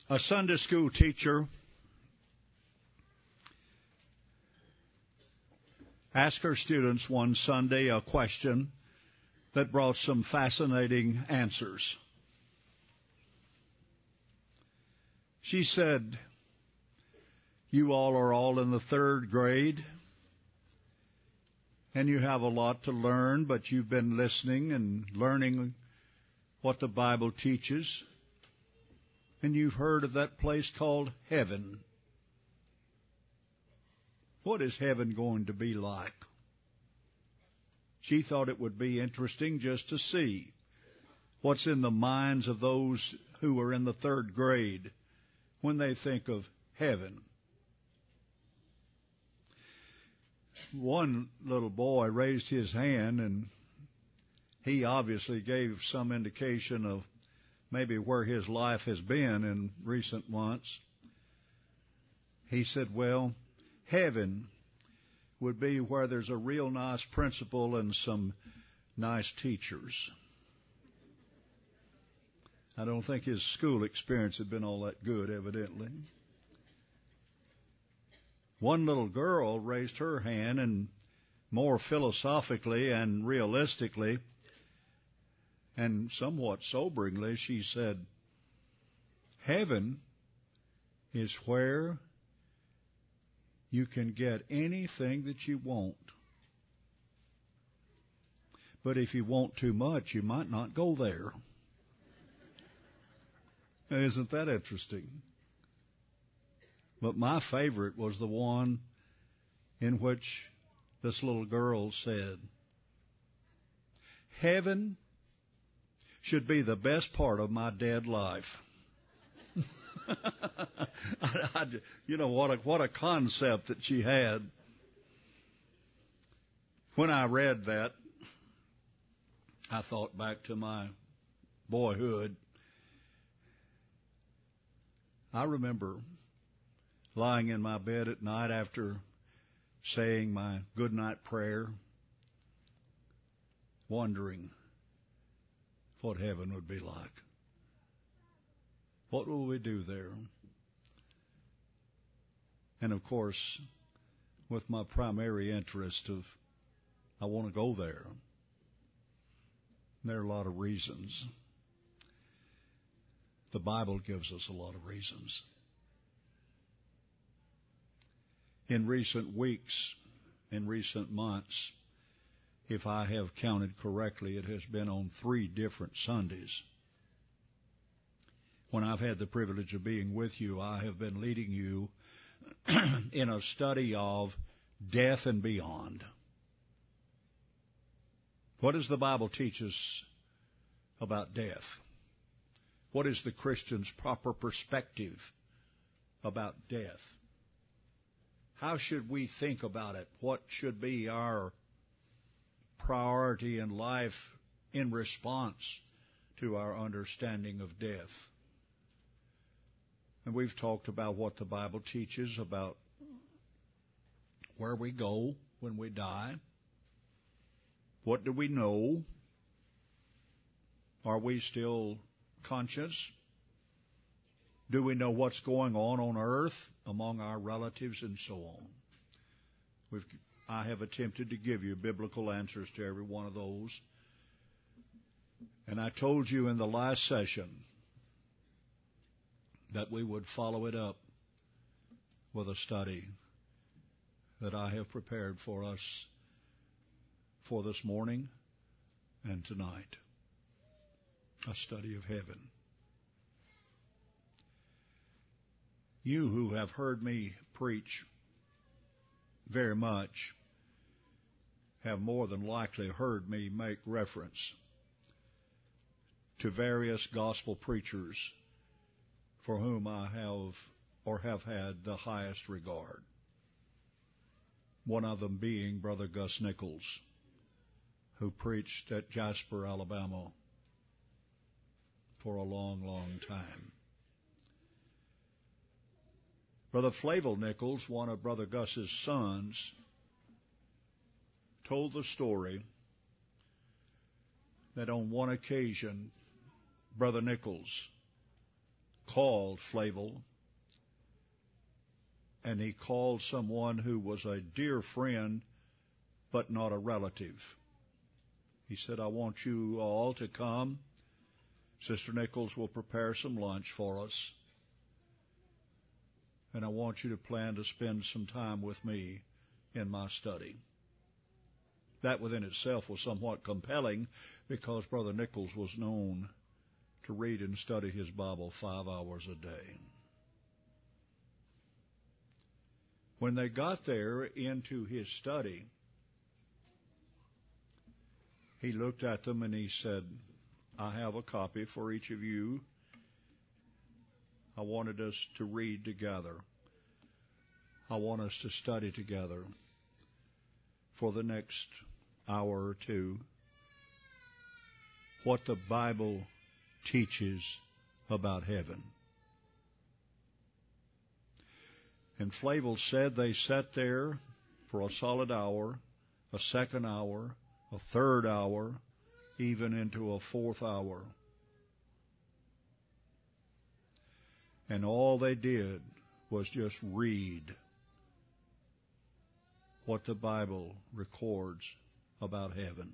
A Sunday school teacher asked her students one Sunday a question that brought some fascinating answers. She said, "You all are all in the third grade, and you have a lot to learn, but you've been listening and learning what the Bible teaches. And you've heard of that place called heaven. What is heaven going to be like?" She thought it would be interesting just to see what's in the minds of those who are in the third grade when they think of heaven. One little boy raised his hand, and he obviously gave some indication of maybe where his life has been in recent months. He said, "Well, heaven would be where there's a real nice principal and some nice teachers." I don't think his school experience had been all that good, evidently. One little girl raised her hand, and more philosophically and realistically and somewhat soberingly, she said, "Heaven is where you can get anything that you want. But if you want too much, you might not go there." Isn't that interesting? But my favorite was the one in which this little girl said, "Heaven should be the best part of my dead life." What a concept that she had. When I read that, I thought back to my boyhood. I remember lying in my bed at night after saying my goodnight prayer, wondering what heaven would be like. What will we do there? And of course, with my primary interest of I want to go there. There are a lot of reasons. The Bible gives us a lot of reasons. In recent weeks, in recent months, if I have counted correctly, it has been on 3 different Sundays. When I've had the privilege of being with you, I have been leading you in a study of death and beyond. What does the Bible teach us about death? What is the Christian's proper perspective about death? How should we think about it? What should be our priority in life in response to our understanding of death? And we've talked about what the Bible teaches about where we go when we die. What do we know? Are we still conscious? Do we know what's going on earth among our relatives and so on? I have attempted to give you biblical answers to every one of those. And I told you in the last session that we would follow it up with a study that I have prepared for us for this morning and tonight. A study of heaven. You who have heard me preach very much have more than likely heard me make reference to various gospel preachers for whom I have or have had the highest regard. One of them being Brother Gus Nichols, who preached at Jasper, Alabama for a long, long time. Brother Flavel Nichols, one of Brother Gus's sons, told the story that on one occasion, Brother Nichols called Flavel, and he called someone who was a dear friend but not a relative. He said, I want you all to come. Sister Nichols will prepare some lunch for us, and I want you to plan to spend some time with me in my study. That within itself was somewhat compelling, because Brother Nichols was known to read and study his Bible 5 hours a day. When they got there into his study, he looked at them and he said, I have a copy for each of you. I wanted us to read together. I want us to study together for the next hour or two what the Bible teaches about heaven. And Flavel said they sat there for a solid hour, a second hour, a third hour, even into a fourth hour. And all they did was just read what the Bible records about heaven.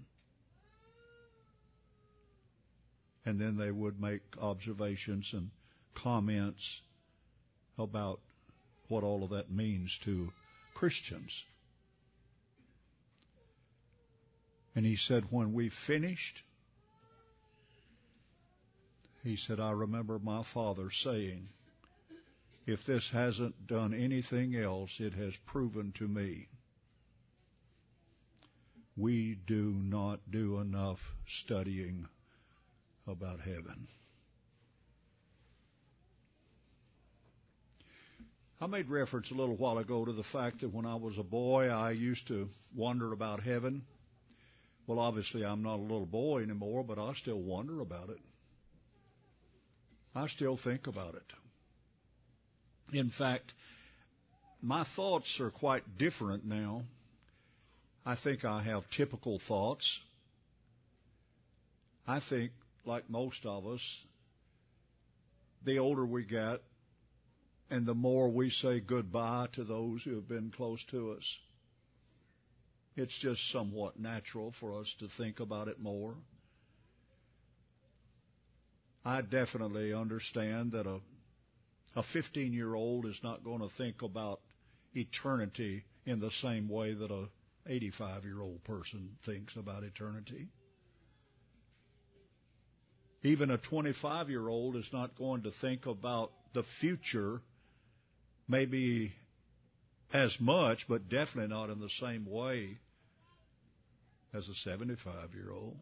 And then they would make observations and comments about what all of that means to Christians. And he said, when we finished, he said, I remember my father saying, if this hasn't done anything else, it has proven to me we do not do enough studying about heaven. I made reference a little while ago to the fact that when I was a boy, I used to wonder about heaven. Well, obviously, I'm not a little boy anymore, but I still wonder about it. I still think about it. In fact, my thoughts are quite different now. I think I have typical thoughts. I think, like most of us, the older we get and the more we say goodbye to those who have been close to us, it's just somewhat natural for us to think about it more. I definitely understand that a 15-year-old is not going to think about eternity in the same way that a 85-year-old person thinks about eternity. Even a 25-year-old is not going to think about the future maybe as much, but definitely not in the same way as a 75-year-old.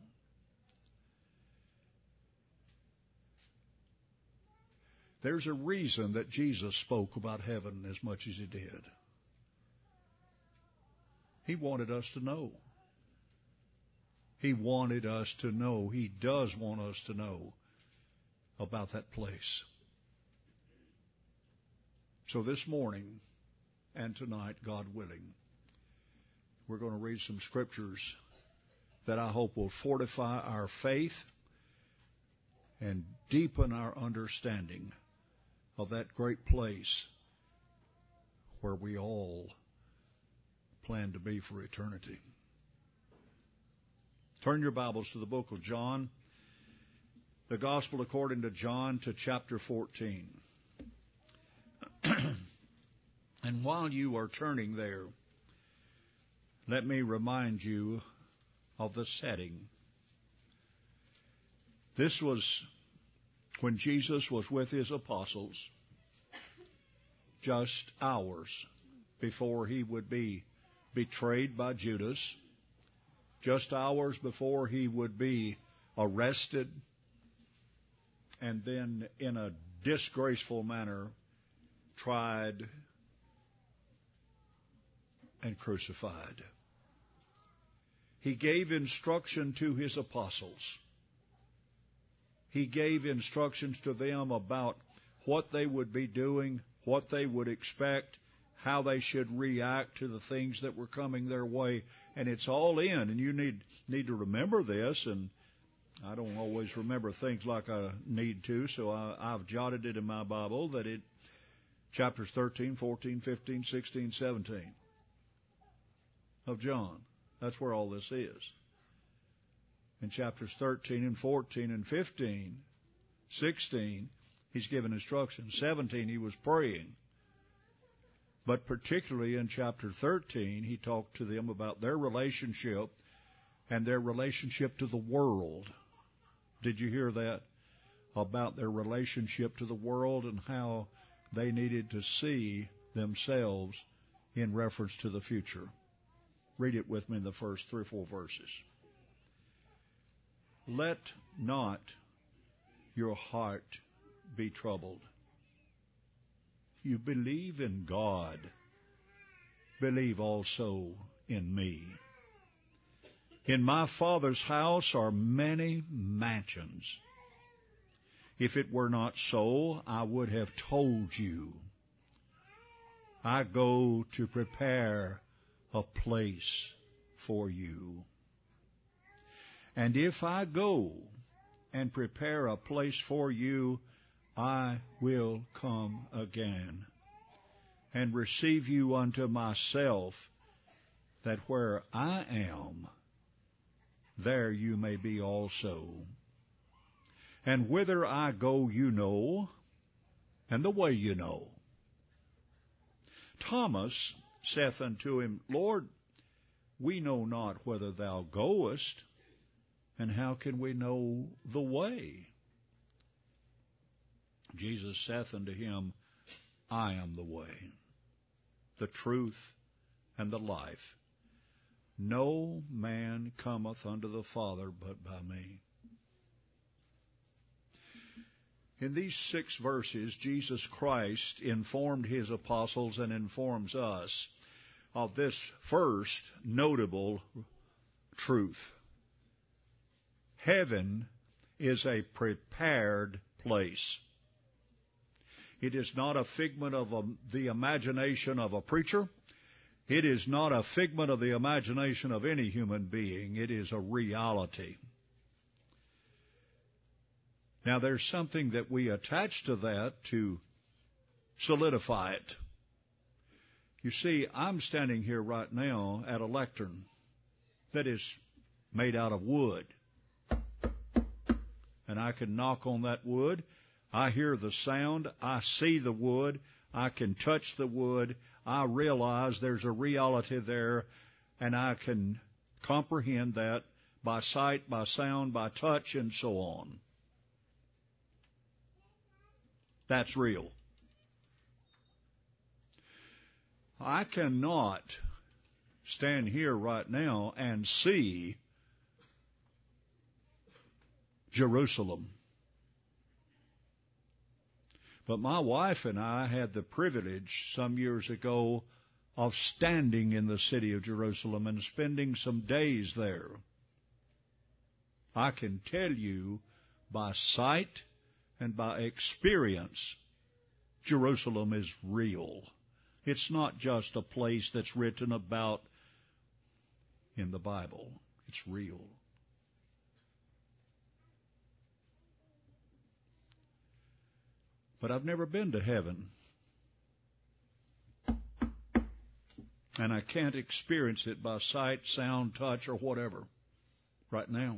There's a reason that Jesus spoke about heaven as much as he did. He wanted us to know. He wanted us to know. He does want us to know about that place. So this morning and tonight, God willing, we're going to read some scriptures that I hope will fortify our faith and deepen our understanding of that great place where we all plan to be for eternity. Turn your Bibles to the book of John, the Gospel according to John, to chapter 14. And while you are turning there, let me remind you of the setting. This was when Jesus was with his apostles, just hours before he would be betrayed by Judas, just hours before he would be arrested and then in a disgraceful manner tried and crucified. He gave instruction to his apostles. He gave instructions to them about what they would be doing, what they would expect, how they should react to the things that were coming their way. And it's all in, and you need to remember this, and I don't always remember things like I need to, so I've jotted it in my Bible that chapters 13, 14, 15, 16, 17 of John. That's where all this is. In chapters 13 and 14 and 15, 16, he's given instructions. 17, he was praying. But particularly in chapter 13, he talked to them about their relationship and their relationship to the world. Did you hear that? About their relationship to the world and how they needed to see themselves in reference to the future. Read it with me in the first 3 or 4 verses. Let not your heart be troubled. You believe in God. Believe also in me. In my Father's house are many mansions. If it were not so, I would have told you. I go to prepare a place for you. And if I go and prepare a place for you, I will come again and receive you unto myself, that where I am, there you may be also. And whither I go you know, and the way you know. Thomas saith unto him, Lord, we know not whither thou goest, and how can we know the way? Jesus saith unto him, I am the way, the truth, and the life. No man cometh unto the Father but by me. In these 6 verses, Jesus Christ informed his apostles and informs us of this first notable truth. Heaven is a prepared place. It is not a figment of the imagination of a preacher. It is not a figment of the imagination of any human being. It is a reality. Now, there's something that we attach to that to solidify it. You see, I'm standing here right now at a lectern that is made out of wood. And I can knock on that wood. I hear the sound. I see the wood. I can touch the wood. I realize there's a reality there, and I can comprehend that by sight, by sound, by touch, and so on. That's real. I cannot stand here right now and see Jerusalem. But my wife and I had the privilege some years ago of standing in the city of Jerusalem and spending some days there. I can tell you by sight and by experience, Jerusalem is real. It's not just a place that's written about in the Bible. It's real. But I've never been to heaven. And I can't experience it by sight, sound, touch, or whatever right now.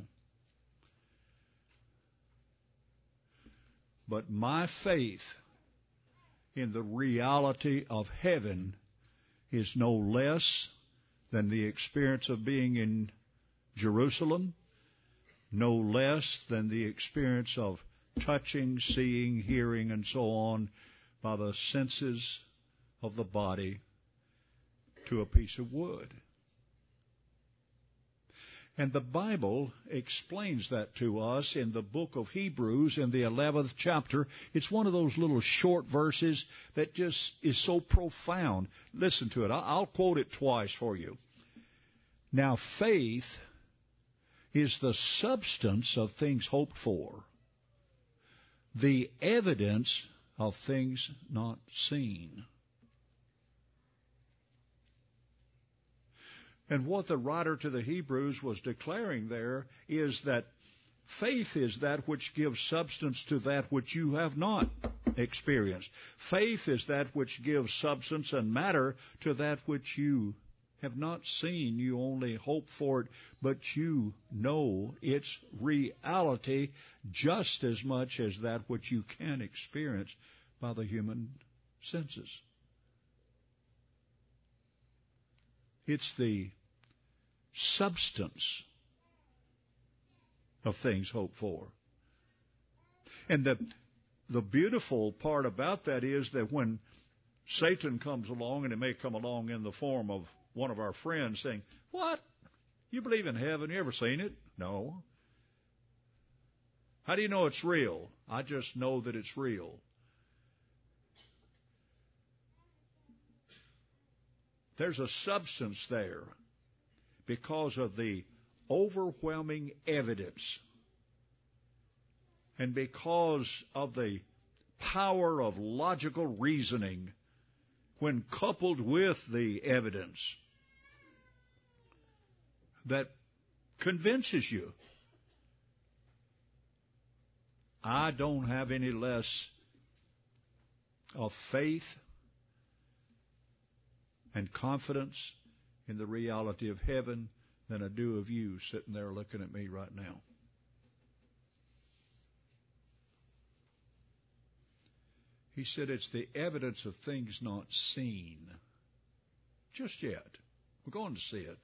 But my faith in the reality of heaven is no less than the experience of being in Jerusalem, no less than the experience of touching, seeing, hearing, and so on by the senses of the body to a piece of wood. And the Bible explains that to us in the book of Hebrews in the 11th chapter. It's one of those little short verses that just is so profound. Listen to it. I'll quote it twice for you. Now, faith is the substance of things hoped for, the evidence of things not seen. And what the writer to the Hebrews was declaring there is that Faith is that which gives substance to that which you have not experienced. Faith is that which gives substance and matter to that which you have not seen. You only hope for it, but you know its reality just as much as that which you can experience by the human senses. It's the substance of things hoped for. And the beautiful part about that is that when Satan comes along, and it may come along in the form of one of our friends saying, "What? You believe in heaven? You ever seen it?" No. How do you know it's real? I just know that it's real. There's a substance there because of the overwhelming evidence and because of the power of logical reasoning when coupled with the evidence that convinces you. I don't have any less of faith and confidence in the reality of heaven than I do of you sitting there looking at me right now. He said it's the evidence of things not seen just yet. We're going to see it.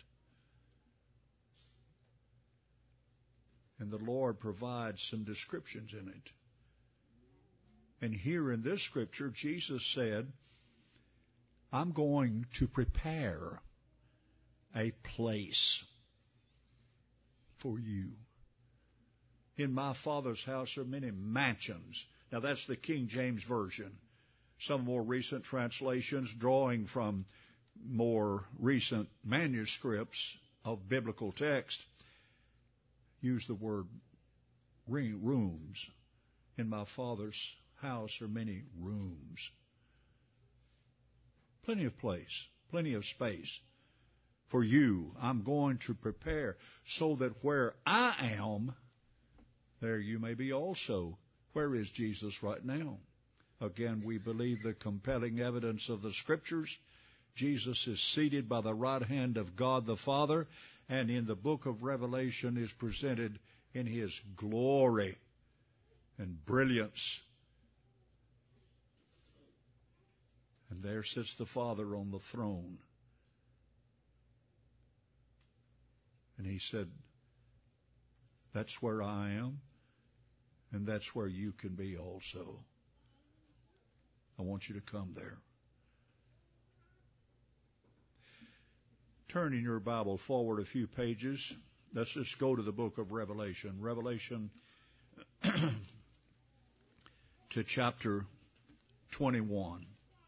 And the Lord provides some descriptions in it. And here in this scripture, Jesus said, I'm going to prepare a place for you. In my Father's house are many mansions. Now that's the King James Version. Some more recent translations, drawing from more recent manuscripts of biblical text, use the word rooms. In my Father's house are many rooms. Plenty of place, plenty of space for you. I'm going to prepare so that where I am, there you may be also. Where is Jesus right now? Again, we believe the compelling evidence of the Scriptures. Jesus is seated by the right hand of God the Father, and in the book of Revelation is presented in His glory and brilliance. And there sits the Father on the throne. And He said, that's where I am, and that's where you can be also. I want you to come there. Turn in your Bible forward a few pages. Let's just go to the book of Revelation. Revelation to chapter 21.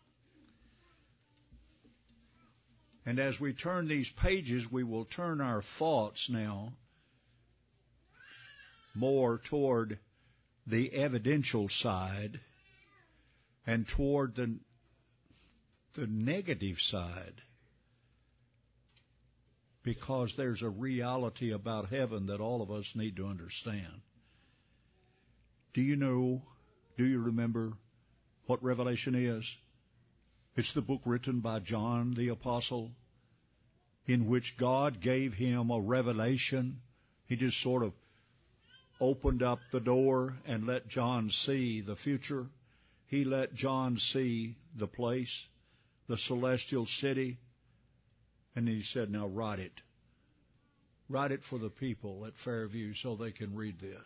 And as we turn these pages, we will turn our thoughts now more toward the evidential side and toward the negative side, because there's a reality about heaven that all of us need to understand. Do you remember what Revelation is? It's the book written by John the Apostle, in which God gave him a revelation. He just sort of opened up the door and let John see the future. He let John see the place, the celestial city. And he said, now write it. Write it for the people at Fairview so they can read this.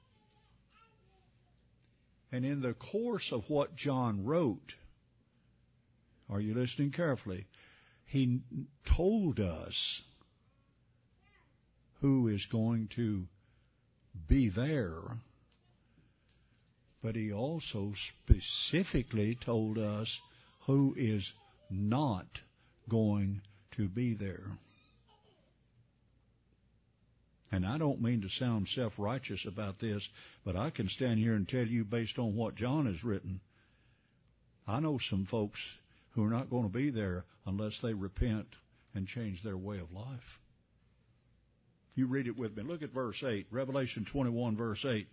And in the course of what John wrote, are you listening carefully? He told us who is going to be there, but he also specifically told us who is not going to be there. And I don't mean to sound self-righteous about this, but I can stand here and tell you, based on what John has written, I know some folks who are not going to be there unless they repent and change their way of life. You read it with me. Look at verse 8, Revelation 21, verse 8.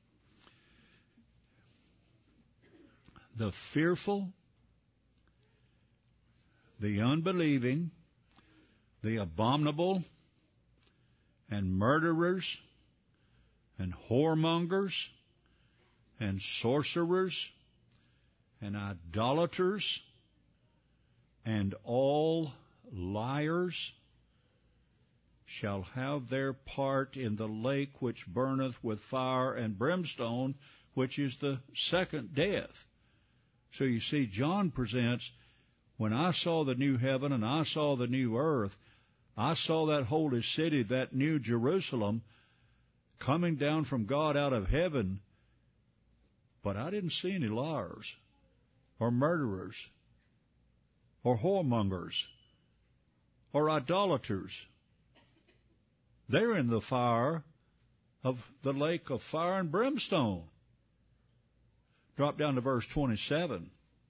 The fearful, the unbelieving, the abominable, and murderers, and whoremongers, and sorcerers, and idolaters, and all liars shall have their part in the lake which burneth with fire and brimstone, which is the second death. So you see, John presents, when I saw the new heaven and I saw the new earth, I saw that holy city, that new Jerusalem, coming down from God out of heaven, but I didn't see any liars or murderers or whoremongers or idolaters. They're in the fire of the lake of fire and brimstone. Drop down to verse 27.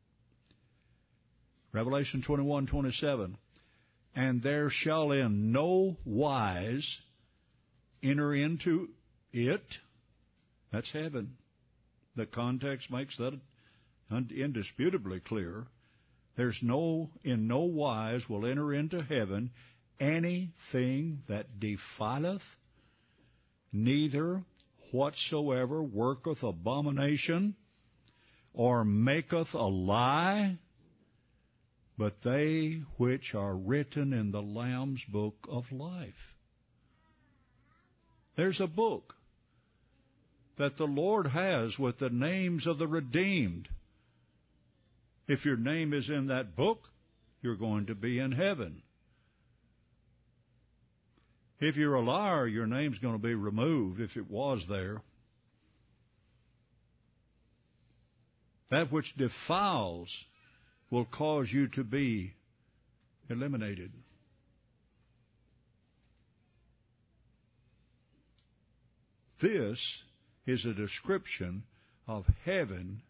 Revelation 21:27. And there shall in no wise enter into it. That's heaven. The context makes that indisputably clear. There's in no wise will enter into heaven anything that defileth, neither whatsoever worketh abomination, or maketh a lie, but they which are written in the Lamb's book of life. There's a book that the Lord has with the names of the redeemed. If your name is in that book, you're going to be in heaven. If you're a liar, your name's going to be removed if it was there. That which defiles will cause you to be eliminated. This is a description of heaven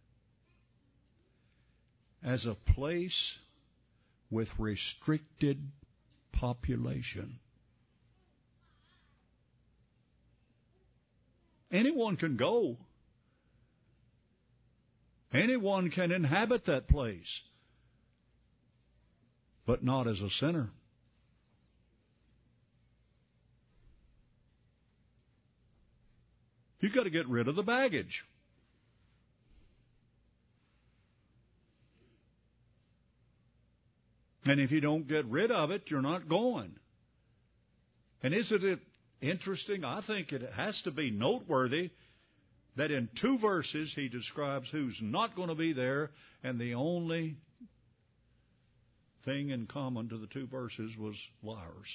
as a place with restricted population. Anyone can go. Anyone can inhabit that place, but not as a sinner. You've got to get rid of the baggage. And if you don't get rid of it, you're not going. And isn't it interesting? I think it has to be noteworthy that in 2 verses he describes who's not going to be there, and the only thing in common to the 2 verses was liars.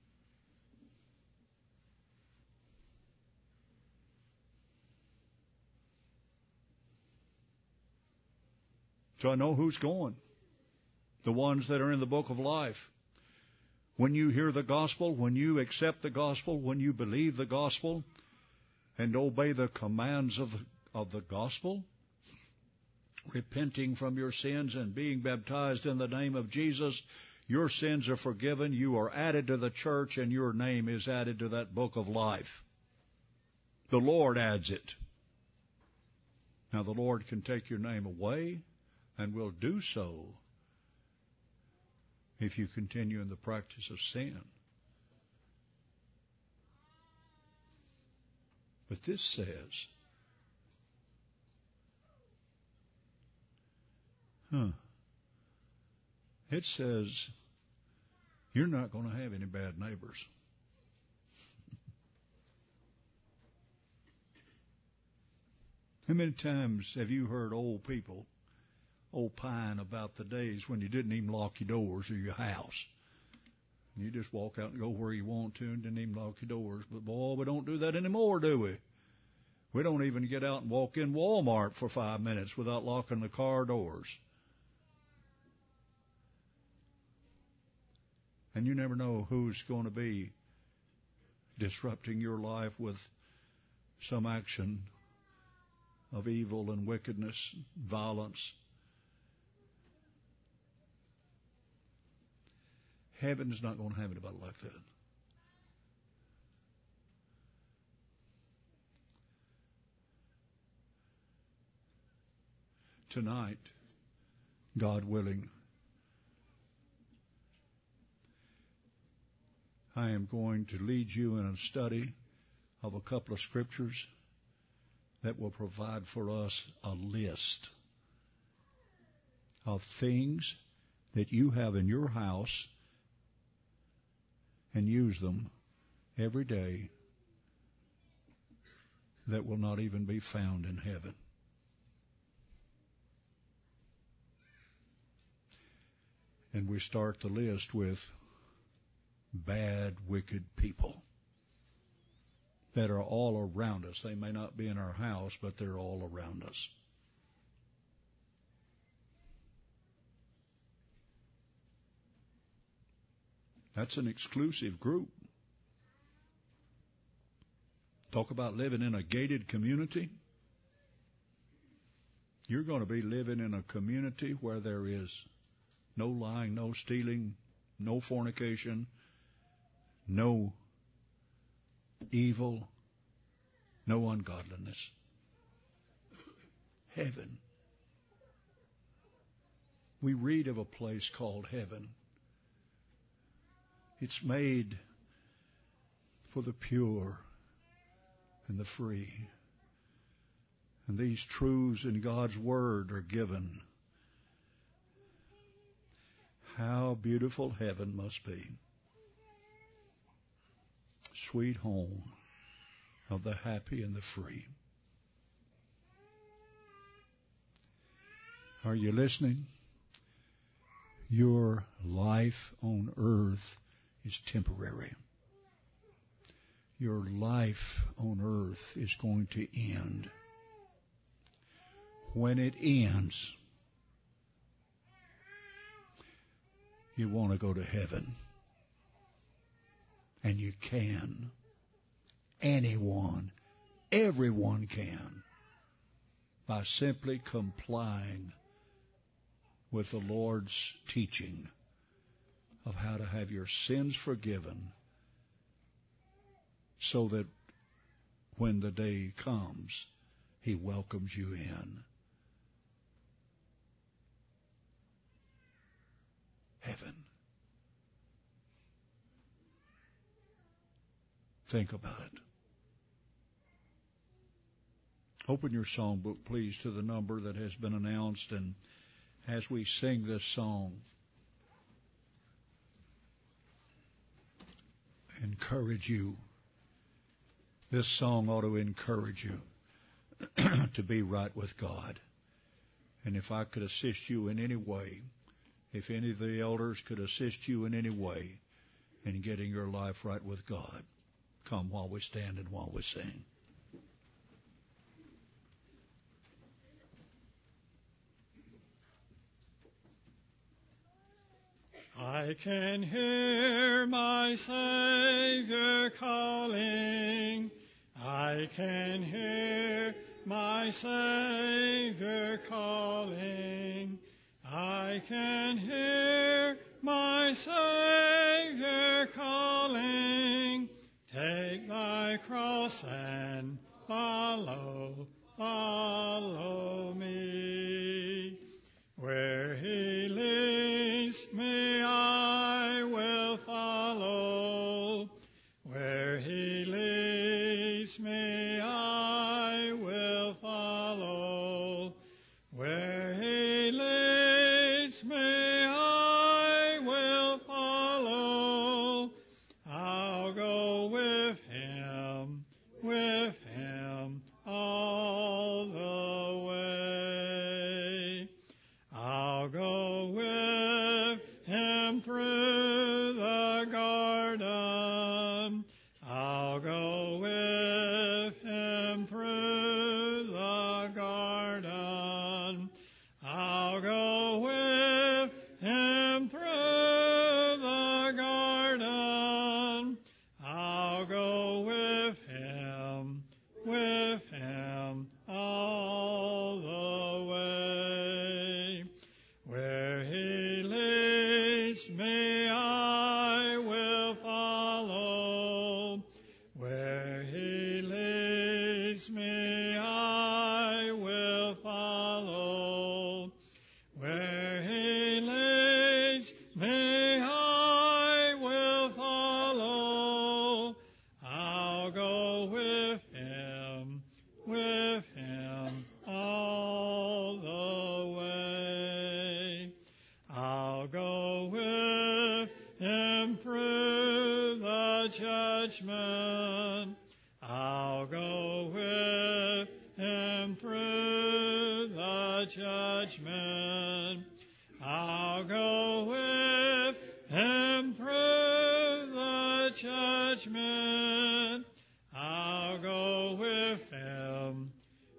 So I know who's going. The ones that are in the book of life. When you hear the gospel, when you accept the gospel, when you believe the gospel, and obey the commands of the gospel, repenting from your sins and being baptized in the name of Jesus, your sins are forgiven, you are added to the church, and your name is added to that book of life. The Lord adds it. Now the Lord can take your name away, and will do so if you continue in the practice of sin. But this says, it says you're not going to have any bad neighbors. How many times have you heard old people opine about the days when you didn't even lock your doors of your house? You just walk out and go where you want to and didn't even lock your doors. But boy, we don't do that anymore, do we? We don't even get out and walk in Walmart for 5 minutes without locking the car doors. And you never know who's going to be disrupting your life with some action of evil and wickedness, violence. Heaven is not going to have anybody like that. tonight, God willing, I am going to lead you in a study of a couple of scriptures that will provide for us a list of things that you have in your house and use them every day that will not even be found in heaven. And we start the list with bad, wicked people that are all around us. They may not be in our house, but they're all around us. That's an exclusive group. Talk about living in a gated community. You're going to be living in a community where there is no lying, no stealing, no fornication, no evil, no ungodliness. Heaven. We read of a place called heaven. It's made for the pure and the free. And these truths in God's Word are given. How beautiful heaven must be. Sweet home of the happy and the free. Are you listening? Your life on earth is temporary. Your life on earth is going to end. When it ends, you want to go to heaven. And you can. Anyone, everyone can, by simply complying with the Lord's teaching of how to have your sins forgiven, so that when the day comes, He welcomes you in. Heaven. Think about it. Open your songbook, please, to the number that has been announced, and as we sing this song, encourage you. This song ought to encourage you to be right with God. And if I could assist you in any way, if any of the elders could assist you in any way in getting your life right with God, come while we stand and while we sing. I can hear my Savior calling. I can hear my Savior calling. I can hear my Savior calling. Take thy cross and follow, follow me. Where He leads me, I will follow. Where He leads me, I will follow. Where He leads me, I will follow. I'll go with Him all the way. I'll go with Him through the garden. I'll go with Him through the garden. I'll go with Him through the garden. I'll go with Him all the way. Where He leads me, I will follow. Where He leads me, I will follow. Where he leads me, I will follow. I'll go with him all the way. I'll go with him through the judgment. I'll go with him through the judgment. I'll go with him through the judgment. I'll go with him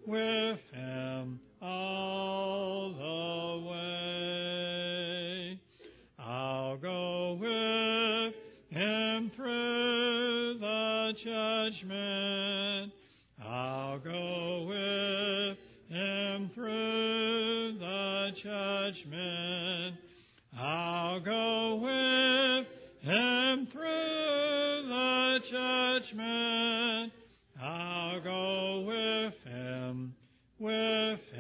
all the way. I'll go with him through the judgment. I'll go with him through the judgment. I'll go with him through the judgment. I'll go with him